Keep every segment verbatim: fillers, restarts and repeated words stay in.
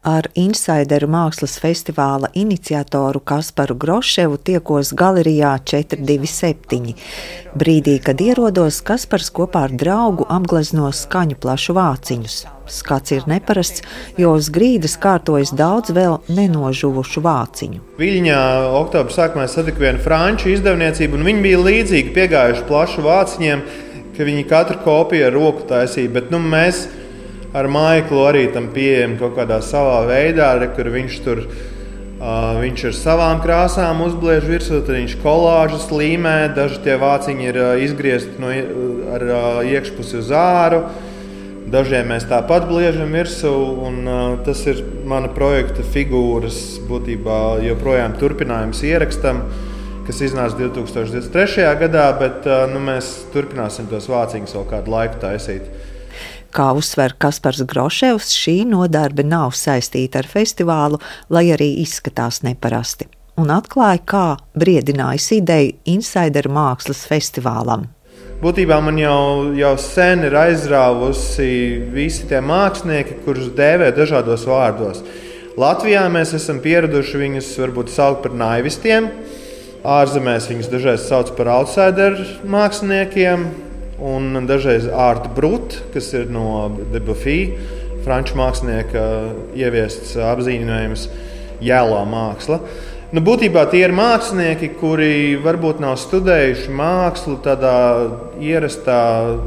Ar Insideru mākslas festivāla iniciatoru Kasparu Groševu tiekos galerijā četri divi septiņi. Brīdī, kad ierodos, Kaspars kopā ar draugu apglezno skaņu plašu vāciņus. Skats ir neparasts, jo uz grīdas kārtojas daudz vēl nenožuvušu vāciņu. Viļņā oktobra sākumā satika vienu franču izdevniecību, un viņi bija līdzīgi piegājuši plašu vāciņiem, ka viņi katru kopiju ar roku taisīja, bet nu, mēs ar Maiklu arī tam pieejam kaut kādā savā veidā, kur viņš tur uh, viņš ar savām krāsām uzbliež virsū, tad viņš kolāžas līmē, daži tie vāciņi ir uh, izgriezti no, ar uh, iekšpusi uz āru, dažiem mēs tāpat bliežam virsū, un uh, tas ir mana projekta figūras būtībā joprojām turpinājums ierakstam, kas iznāca divi tūkstoši divdesmit trešajā gadā, bet uh, nu, mēs turpināsim tos vāciņus vēl kādu laiku taisīt. Kā uzsver Kaspars Groševs, šī nodarbe nav saistīta ar festivālu, lai arī izskatās neparasti. Un atklāja, kā briedinājis ideju Insideru mākslas festivālam. Būtībā man jau, jau sen ir aizrāvusi visi tie mākslinieki, kurus dēvē dažādos vārdos. Latvijā mēs esam pieraduši viņus varbūt saukt par naivistiem, ārzemēs viņus dažreiz sauc par outsider māksliniekiem, un dažreiz art brut, kas ir no Debuffy, franču mākslinieka ieviests apzīmējums jēlā māksla. Nu, būtībā tie ir mākslinieki, kuri varbūt nav studējuši mākslu tādā ierastā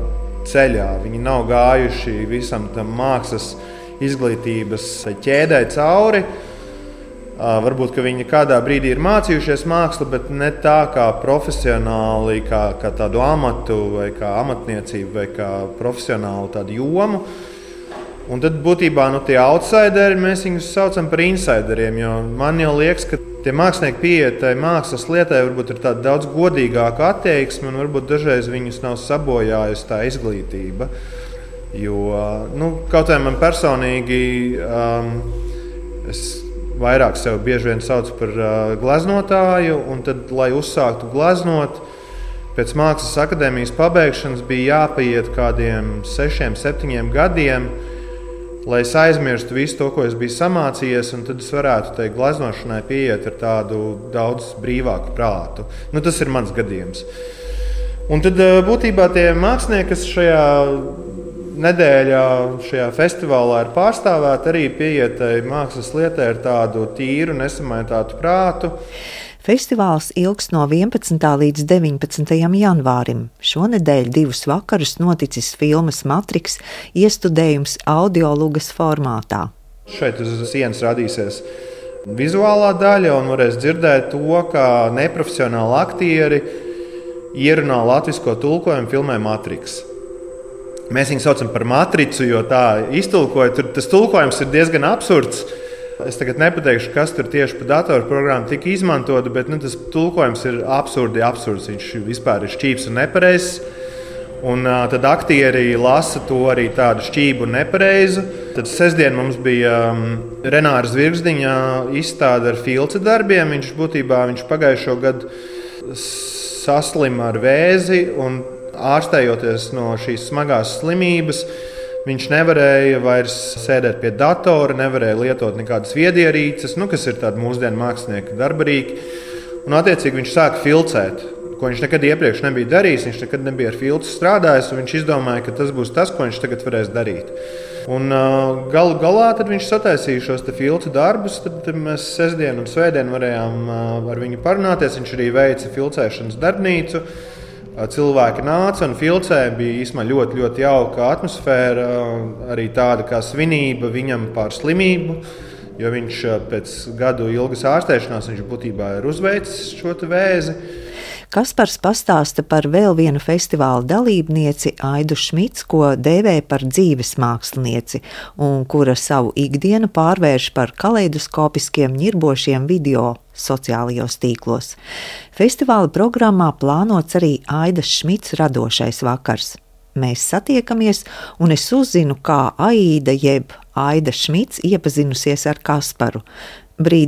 ceļā. Viņi nav gājuši visam tam mākslas izglītības ķēdē cauri. Varbūt, ka viņi kādā brīdī ir mācījušies mākslu, bet ne tā kā profesionāli, kā, kā tādu amatu, vai kā amatniecību, vai kā profesionālu tādu jomu. Un tad būtībā nu, tie outsideri, mēs viņus saucam par insideriem, jo man jau liekas, ka tie mākslinieki pieeja mākslas lietai varbūt ir tāda daudz godīgāka attieksme, un varbūt dažreiz viņus nav sabojājusi tā izglītība. Jo, nu, kaut vai man personīgi, um, es vairāk sev bieži vien sauc par uh, gleznotāju, un tad, lai uzsāktu gleznot, pēc mākslas akadēmijas pabeigšanas bija jāpaiet kādiem sešiem, septiņiem gadiem, lai es aizmirstu visu to, ko es biju samācījies, un tad es varētu tai gleznošanai pieiet ar tādu daudz brīvāku prātu. Nu, tas ir mans gadījums. Un tad uh, būtībā tie mākslinieki, kas šajā nedēļā šajā festivālā ir pārstāvēti, arī pieietai mākslas lietai ar tādu tīru, nesamaitātu prātu. Festivāls ilgs no vienpadsmitā līdz deviņpadsmitajam janvārim. Šonedēļ divus vakarus noticis filmas Matriks iestudējums audiolugas formātā. Šeit uz sienas radīsies vizuālā daļa un varēs dzirdēt to, kā neprofesionāli aktieri ierunā latvisko tulkojumu filmai Matriks. Mēs viņu saucam par matricu, jo tā iztulkoja. Tur tas tulkojums ir diezgan absurds. Es tagad nepateikšu, kas tur tieši pa datorprogrammu tika izmantota, bet nu, tas tulkojums ir absurdi absurds. Viņš vispār ir šķīps un nepareizs. Un uh, tad aktieri lasa to arī tādu šķību un nepareizu. Tad sestdien mums bija um, Renāra Zvirgzdiņa izstāde ar Filca darbiem. Viņš būtībā viņš pagājušo gadu saslima ar vēzi un ārstējoties no šīs smagās slimības, viņš nevarēja vairs sēdēt pie datora, nevarēja lietot nekādas viedierīces, nu, kas ir tādi mūsdienu mākslinieki darbarīki. Un, attiecīgi, viņš sāka filcēt, ko viņš nekad iepriekš nebija darījis. Viņš nekad nebija ar filcu strādājis, un viņš izdomāja, ka tas būs tas, ko viņš tagad varēs darīt. Un galu galā tad viņš sataisīja šos te filcu darbus, tad mēs sestdien un svētdien varējām ar viņu parunāties. Viņš arī veica filcēšanas darbnīcu. Cilvēki nāca un filcēja, bija īstenībā ļoti, ļoti jauka atmosfēra, arī tāda kā svinība viņam par slimību, jo viņš pēc gadu ilgas ārstēšanās viņš būtībā ir uzveicis šo te vēzi. Kaspars pastāsta par vēl vienu festivāla dalībnieci Aidu Šmits, ko dēvē par dzīves mākslinieci, un kura savu ikdienu pārvērš par kaleidoskopiskiem ņirbošiem video sociālajos tīklos. Festivāla programmā plānots arī Aidas Šmits radošais vakars. Mēs satiekamies, un es uzzinu, kā Aida jeb Aida Šmits iepazinusies ar Kasparu. Brīdinu,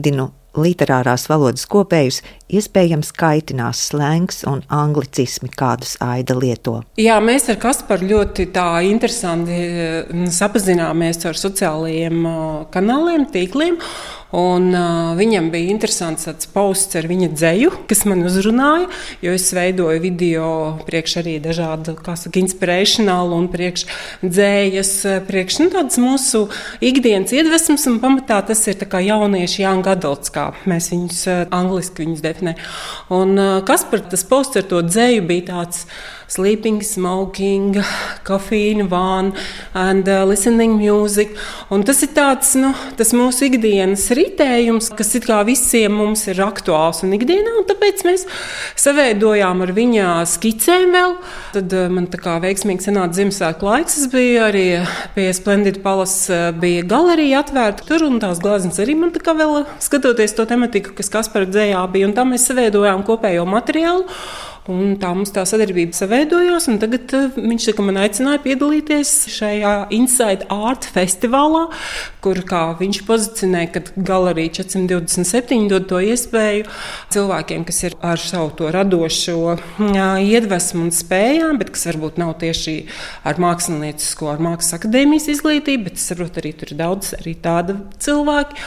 Literārās valodas kopējus iespējams kaitinās slengs un anglicismi, kādus Aida lieto. Jā, mēs ar Kasparu ļoti tā interesanti sapazināmies ar sociālajiem kanāliem, tīkliem. Un, uh, viņam bija interesants tāds posts ar viņa dzeju, kas man uzrunāja, jo es veidoju video priekš arī dažādu, kā saka, inspirational un priekš dzējas, priekš nu, tādas mūsu ikdienas iedvesmas, un pamatā tas ir tā kā jaunieši young adults, kā mēs viņus uh, angliski viņus definē. Un uh, Kaspar, tas posts ar to dzeju bija tāds sleeping, smoking, coffee in van and uh, listening music. Un tas ir tāds, nu, tas mūsu ikdienas ritējums, kas it kā visiem mums ir aktuāls un ikdienā, un tāpēc mēs saveidojām ar viņa skicēm vēl. Tad uh, man tā kā veiksmīgi sanāca Ziemassvētku laiks, es biju arī pie Splendid Palace, uh, bija galerija atvērta tur, un tās glāzes arī man tā kā vēl skatoties to tematiku, kas Kaspara dzējā bija, un tā mēs saveidojām kopējo materiālu. Un tā mums tā sadarbība saveidojās, un tagad uh, viņš tā, man aicināja piedalīties šajā Inside Art festivālā, kur, kā viņš pozicionē, kad galerija četri divdesmit septiņi dod to iespēju cilvēkiem, kas ir ar savu to radošo jā, iedvesmu un spējām, bet kas varbūt nav tieši ar māksliniecisko, ar mākslas akadēmijas izglītību, bet es saprotu, arī tur ir daudz arī tāda cilvēki.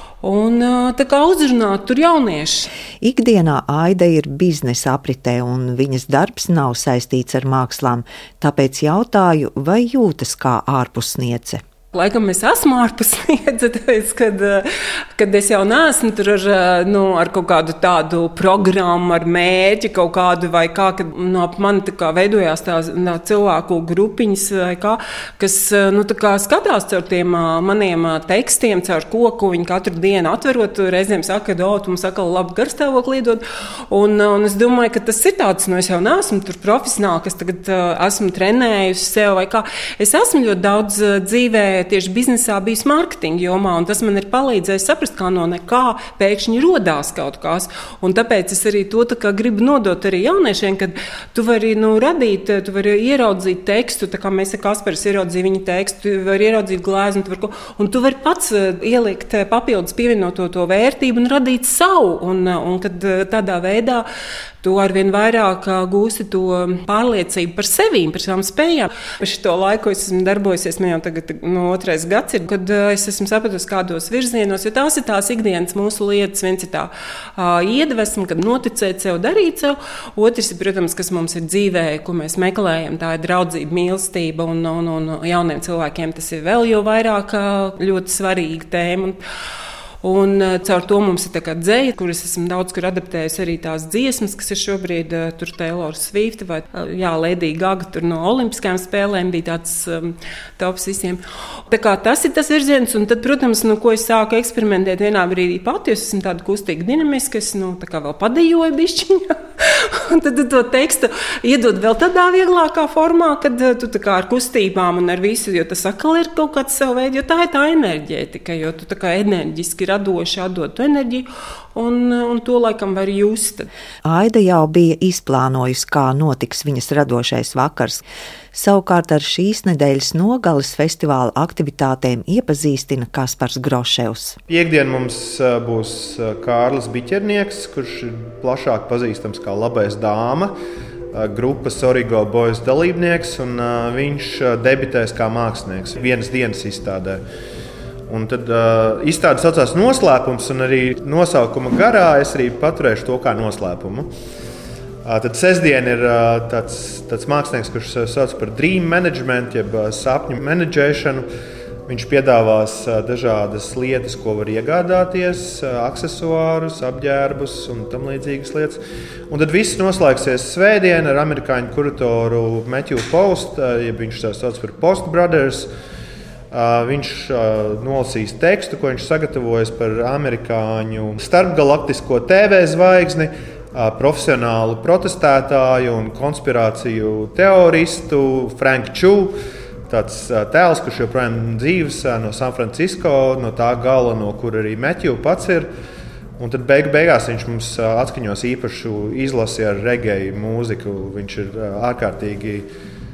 Un tā kā uzrunāt tur jaunieši. Ikdienā Aida ir biznesa apritē, un viņas darbs nav saistīts ar mākslām, tāpēc jautāju, vai jūtas kā ārpusniece. Laikam es esmu ārpusniece, tāpēc, kad, kad es jau neesmu tur ar, nu, ar kaut kādu tādu programmu, ar mērķi kaut kādu vai kā, kad nu, ap mani tā kā veidojās tās tā, cilvēku grupiņas vai kā, kas nu, tā kā skatās caur tiem maniem tekstiem, caur koku, viņi katru dienu atverot, reizēm saka, ka, o, tu mums atkal labi garstāvokli iedod, un, un es domāju, ka tas ir tāds, nu, es jau neesmu tur profesionāli, kas tagad esmu trenējusi sev vai kā. Es esmu ļoti daudz dzīvē tieši biznesā bijis mārketinga jomā, un tas man ir palīdzējis saprast, kā no nekā pēkšņi rodās kaut kas. Un tāpēc es arī to tā kā gribu nodot arī jauniešiem, kad tu vari nu, radīt, tu vari ieraudzīt tekstu, tā kā mēs ar Kasparis ieraudzīja viņa tekstu, tu vari ieraudzīt glēzi, un tu vari, un tu vari pats ielikt papildus pievienoto to vērtību un radīt savu. Un, un kad tādā veidā tu arvien vairāk gūsi to pārliecību par sevīm, par savām spējām. Par šito laiku es esmu darbojusies, man jau tagad no otrais gads ir, kad es esmu sapratusi kādos virzienos, jo tās ir tās ikdienas mūsu lietas. Viens ir tā uh, iedvesma, kad noticēt sev, darīt sev. Otrs ir, protams, kas mums ir dzīvē, ko mēs meklējam, tā ir draudzība, mīlestība, un, un, un jauniem cilvēkiem tas ir vēl jau vairāk uh, ļoti svarīga tēma. Un, Un caur to mums ir tā kā dzeja, kuras esmu daudz kur adaptējusi arī tās dziesmas, kas ir šobrīd tur Taylor Swift vai jā, Lady Gaga tur no olimpiskajām spēlēm bija tāds um, tops visiem. Tā kā tas ir tas virziens, un tad, protams, nu, ko es sāku eksperimentēt vienā brīdī pati, jo es esmu tāda kustīga dinamiska, es nu, tā kā vēl padejoju bišķiņā, un tad to tekstu iedod vēl tādā vieglākā formā, kad tu tā kā ar kustībām un ar visu, jo tas atkal ir kaut kāds savu veidu, jo tā ir tā enerģētika, jo tu tā kā enerģiski radoši atdod to enerģiju, un, un to laikam var just. Aida jau bija izplānojusi, kā notiks viņas radošais vakars. Savukārt ar šīs nedēļas nogales festivāla aktivitātēm iepazīstina Kaspars Groševs. Piektdien mums būs Kārlis Biķernieks, kurš ir plašāk pazīstams kā Labais dāma, grupas Origo Boys dalībnieks, un viņš debitēs kā mākslinieks vienas dienas izstādē. Un tad uh, izstāde saucās Noslēpums, un arī nosaukuma garā es arī paturēšu to kā noslēpumu. Uh, tad sestdien ir uh, tāds, tāds mākslinieks, kurš sauc par dream management, jeb uh, sapņu menedžēšanu. Viņš piedāvās uh, dažādas lietas, ko var iegādāties, uh, aksesuārus, apģērbus un tam līdzīgas lietas. Un tad viss noslēgsies svētdien ar amerikāņu kuratoru Matthew Post, uh, jeb viņš tā sauc par Post Brothers. Uh, viņš uh, nolasīs tekstu, ko viņš sagatavojis par amerikāņu starpgalaktisko T V zvaigzni, uh, profesionālu protestētāju un konspirāciju teoristu Frank Chu. Tāds uh, tēls, kurš joprojām dzīves uh, no San Francisco, no tā gala, no kur arī Matthew pats ir. Un tad beigu beigās viņš mums uh, atskaņos īpašu izlasi ar reggae mūziku. Viņš ir uh, ārkārtīgi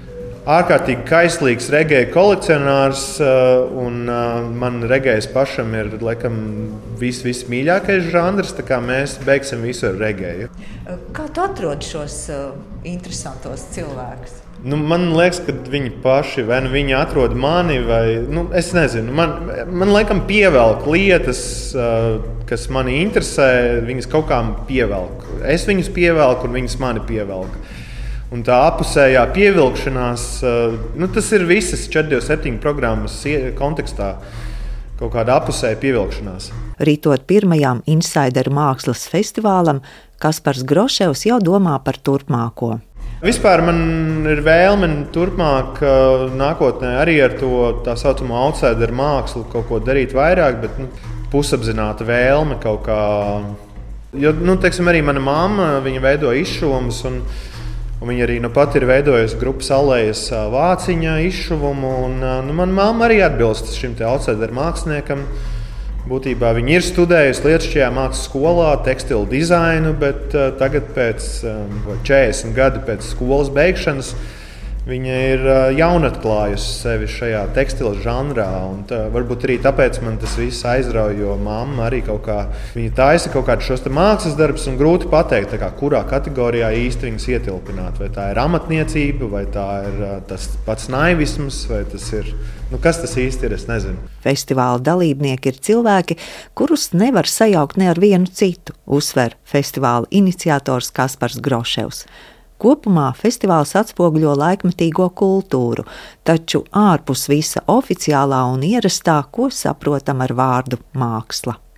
ārkārtīgi kaislīgs regēja kolekcionārs, un man regējs pašam ir laikam vis, vismīļākais žanrs, tā kā mēs beigsim visu ar regēju. Kā tu atrod šos interesantos cilvēkus? Nu, man liekas, ka viņi paši, vai nu viņi atrod mani, vai nu, es nezinu. Man, man laikam pievelk lietas, kas mani interesē, viņas kaut kā pievelk. Es viņus pievelku un viņas mani pievelk. Un tā apusējā pievilkšanās, nu, tas ir visas četri divi septiņi programmas kontekstā. Kaut kāda apusēja pievilkšanās. Rītot pirmajām Insideru mākslas festivālam, Kaspars Groševs jau domā par turpmāko. Vispār man ir vēlme turpmāk nākotnē arī ar to tā saucamo outsideru mākslu kaut ko darīt vairāk, bet nu, pusapzināta vēlme kaut kā. Jo, nu, teiksim, arī mana mamma, viņa veido izšuvumus, un, un viņa arī nu pat ir veidojusi grupas Alējas vāciņa izšuvumu, un nu, mana mamma arī atbilst šim te outsideru māksliniekam. Būtībā viņa ir studējusi Lietišķajā mākslas skolā tekstilu dizainu, bet uh, tagad pēc um, četrdesmit gadu pēc skolas beigšanas viņa ir uh, jaunatklājusi sevi šajā tekstilu žanrā. Un tā, varbūt arī tāpēc man tas viss aizrauja, jo mamma arī kaut kā viņa taisa kaut kādus šos mākslas darbus un grūti pateikt, kā, kurā kategorijā īsti viņas ietilpināt. Vai tā ir amatniecība, vai tā ir uh, tas pats naivisms, vai tas ir. Nu, kas tas īsti ir, es nezinu. Festivāla dalībnieki ir cilvēki, kurus nevar sajaukt ne ar vienu citu, uzsver festivāla iniciators Kaspars Groševs. Kopumā festivāls atspoguļo laikmetīgo kultūru, taču ārpus visa oficiālā un ierastā, ko saprotam ar vārdu māksla.